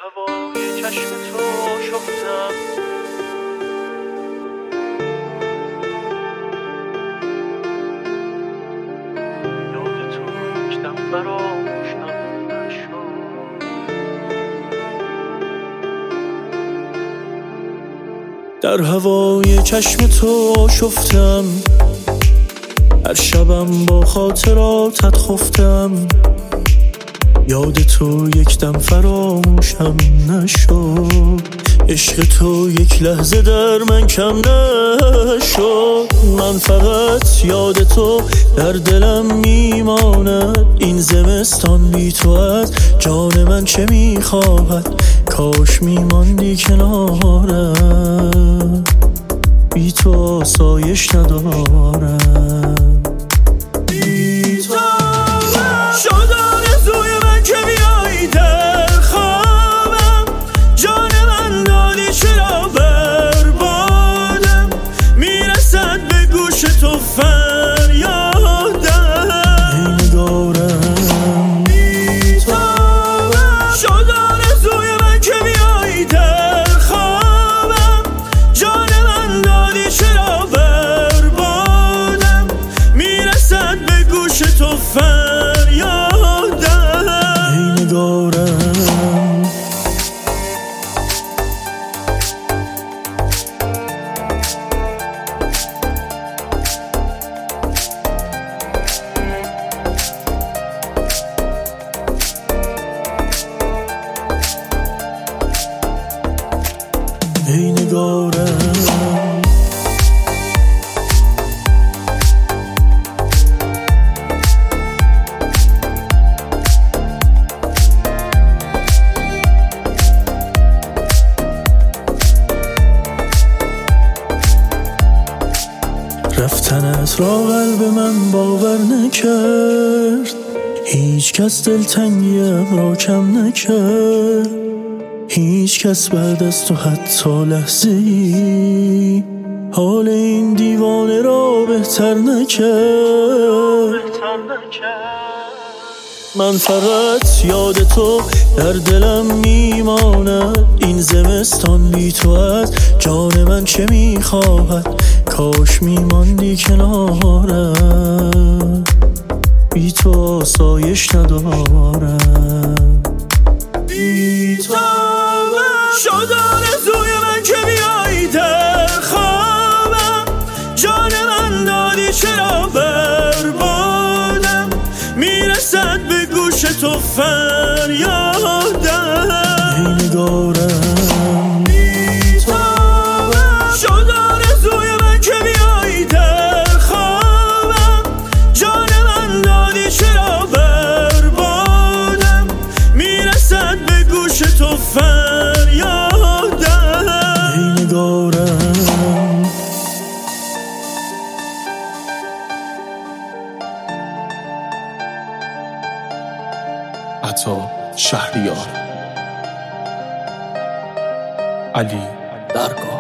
هوای چشم تو شفتم، یاد تو یک دم فراموشم نشد. در هوای چشم تو شفتم، هر شبم با خاطراتت خفتم، یاد تو یک دم فراموشم نشد. عشق تو یک لحظه در من کم نشد. من فقط یاد تو در دلم میماند. این زمستان بی تو از جان من چه میخواهد؟ کاش میماندی کنارم، بی تو آسایش ندارم. بی تو شد آرزوی من که بیایی در خوابم، جان من دادی چرا بربادم، میرسد به گوش تو فریادم. ای نگارم بی تو شد آرزوی من که بیایی در خوابم، جان من دادی چرا بربادم، میرسد به گوش تو فریادم. ای نگارم ای نگارم رفتنت را قلب من باور نکرد، هیچ کس دلتنگیم را کم نکرد، هیچ کس بعد از تو حتی لحظه‌ای حال این دیوانه را بهتر نکرد. من فقط یاد تو در دلم میماند. این زمستان بی تو از جان من چه میخواهد؟ کاش میماندی کنارم، بی تو آسایش ندارم. بی تو شد آرزوی من که بیایی در خوابم، جان من دادی چرا بربادم، میرسد به گوش تو فریادم. ای نگارم بی تو شد آرزوی من که بیایی در خوابم، جان من دادی چرا بربادم، میرسد به گوش تو فریادم. ای نگارم عطا شهریار، علی درگاه.